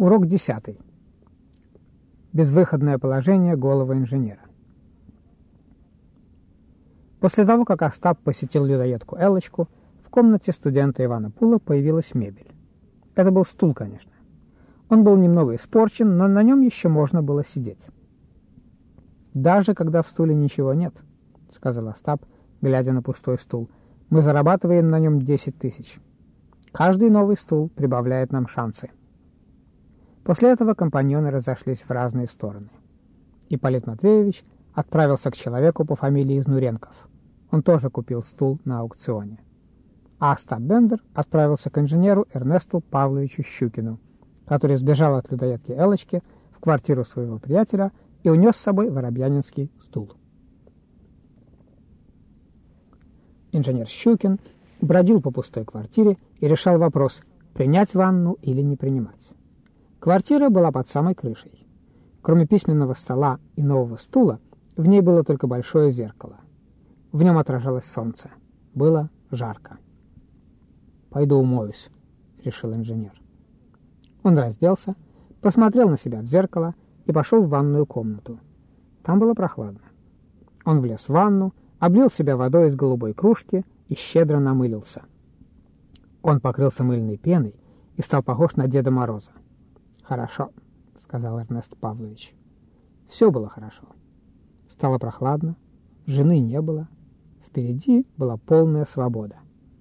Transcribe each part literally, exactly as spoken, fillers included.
Урок десятый. Безвыходное положение голого инженера. После того, как Остап посетил людоедку Эллочку, в комнате студента Ивана Пула появилась мебель. Это был стул, конечно. Он был немного испорчен, но на нем еще можно было сидеть. «Даже когда в стуле ничего нет, — сказал Остап, глядя на пустой стул, — мы зарабатываем на нем десять тысяч. Каждый новый стул прибавляет нам шансы». После этого компаньоны разошлись в разные стороны. Ипполит Матвеевич отправился к человеку по фамилии Изнуренков. Он тоже купил стул на аукционе. А Остап Бендер отправился к инженеру Эрнесту Павловичу Щукину, который сбежал от людоедки Эллочки в квартиру своего приятеля и унес с собой воробьянинский стул. Инженер Щукин бродил по пустой квартире и решал вопрос, принять ванну или не принимать. Квартира была под самой крышей. Кроме письменного стола и нового стула, в ней было только большое зеркало. В нем отражалось солнце. Было жарко. «Пойду умоюсь», — решил инженер. Он разделся, посмотрел на себя в зеркало и пошел в ванную комнату. Там было прохладно. Он влез в ванну, облил себя водой из голубой кружки и щедро намылился. Он покрылся мыльной пеной и стал похож на Деда Мороза. «Хорошо», — сказал Эрнест Павлович. Все было хорошо. Стало прохладно, жены не было, впереди была полная свобода.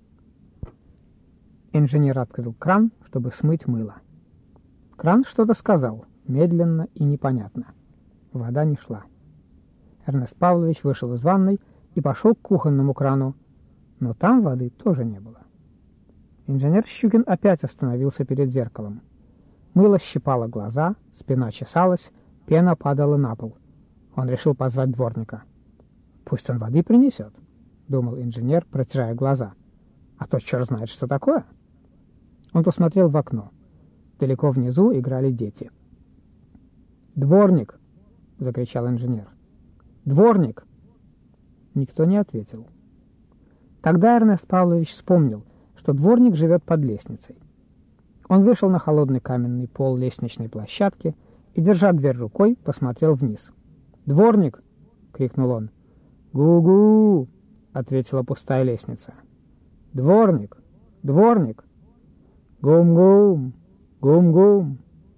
Инженер открыл кран, чтобы смыть мыло. Кран что-то сказал, медленно и непонятно. Вода не шла. Эрнест Павлович вышел из ванной и пошел к кухонному крану, но там воды тоже не было. Инженер Щукин опять остановился перед зеркалом. Мыло щипало глаза, спина чесалась, пена падала на пол. Он решил позвать дворника. «Пусть он воды принесет», — думал инженер, протирая глаза. «А то черт знает, что такое». Он посмотрел в окно. Далеко внизу играли дети. «Дворник!» — закричал инженер. «Дворник!» Никто не ответил. Тогда Эрнест Павлович вспомнил, что дворник живет под лестницей. Он вышел на холодный каменный пол лестничной площадки и, держа дверь рукой, посмотрел вниз. «Дворник!» — крикнул он. «Гу-гу!» — ответила пустая лестница. «Дворник! Дворник! Гум-гум! Гум-гум!»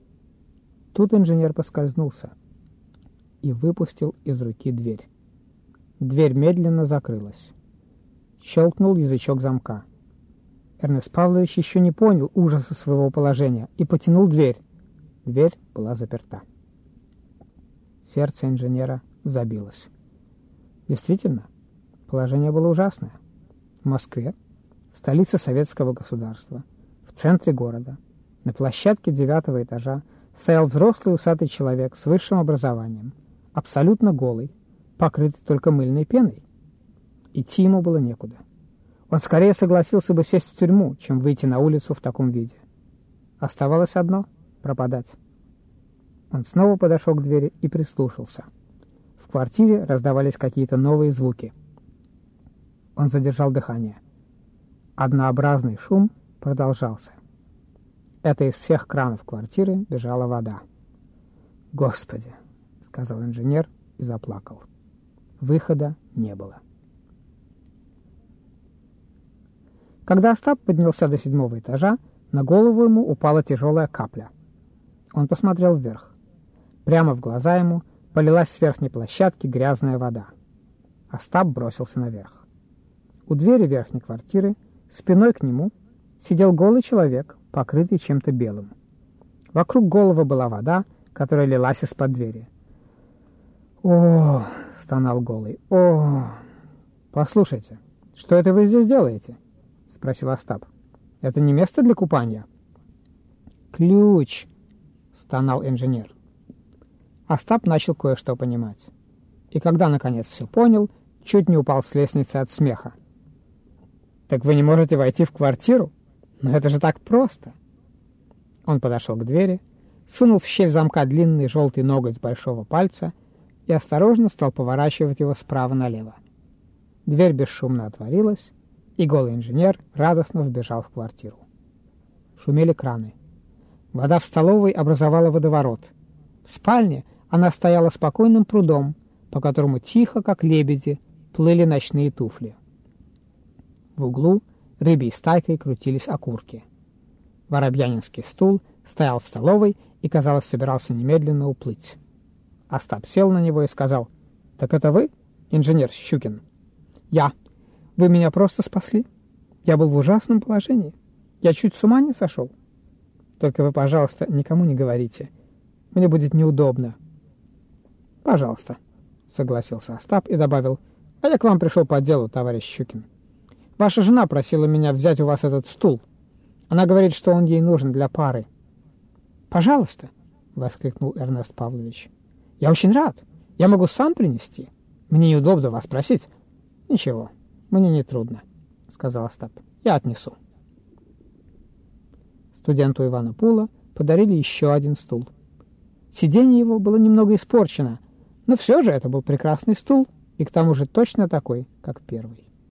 Тут инженер поскользнулся и выпустил из руки дверь. Дверь медленно закрылась. Щелкнул язычок замка. Эрнест Павлович еще не понял ужаса своего положения и потянул дверь. Дверь была заперта. Сердце инженера забилось. Действительно, положение было ужасное. В Москве, в столице советского государства, в центре города, на площадке девятого этажа стоял взрослый усатый человек с высшим образованием, абсолютно голый, покрытый только мыльной пеной. Идти ему было некуда. Он скорее согласился бы сесть в тюрьму, чем выйти на улицу в таком виде. Оставалось одно — пропадать. Он снова подошел к двери и прислушался. В квартире раздавались какие-то новые звуки. Он задержал дыхание. Однообразный шум продолжался. Это из всех кранов квартиры бежала вода. «Господи!» — сказал инженер и заплакал. Выхода не было. Когда Остап поднялся до седьмого этажа, на голову ему упала тяжелая капля. Он посмотрел вверх. Прямо в глаза ему полилась с верхней площадки грязная вода. Остап бросился наверх. У двери верхней квартиры, спиной к нему, сидел голый человек, покрытый чем-то белым. Вокруг головы была вода, которая лилась из-под двери. «О!» — стонал голый. «О! Послушайте, что это вы здесь делаете?» — спросил Остап. «Это не место для купания?» «Ключ!» — стонал инженер. Остап начал кое-что понимать. И когда, наконец, все понял, чуть не упал с лестницы от смеха. «Так вы не можете войти в квартиру? Но это же так просто!» Он подошел к двери, сунул в щель замка длинный желтый ноготь с большого пальца и осторожно стал поворачивать его справа налево. Дверь бесшумно отворилась, и голый инженер радостно вбежал в квартиру. Шумели краны. Вода в столовой образовала водоворот. В спальне она стояла спокойным прудом, по которому тихо, как лебеди, плыли ночные туфли. В углу рыбьей стайкой крутились окурки. Воробьянинский стул стоял в столовой и, казалось, собирался немедленно уплыть. Остап сел на него и сказал: «Так это вы, инженер Щукин?» «Я. Вы меня просто спасли. Я был в ужасном положении. Я чуть с ума не сошел. Только вы, пожалуйста, никому не говорите. Мне будет неудобно». «Пожалуйста», — согласился Остап и добавил: «А я к вам пришел по делу, товарищ Щукин. Ваша жена просила меня взять у вас этот стул. Она говорит, что он ей нужен для пары». «Пожалуйста», — воскликнул Эрнест Павлович. «Я очень рад. Я могу сам принести. Мне неудобно вас просить». «Ничего, мне не трудно», — сказал Остап. «Я отнесу». Студенту Ивана Пула подарили еще один стул. Сиденье его было немного испорчено, но все же это был прекрасный стул, и к тому же точно такой, как первый.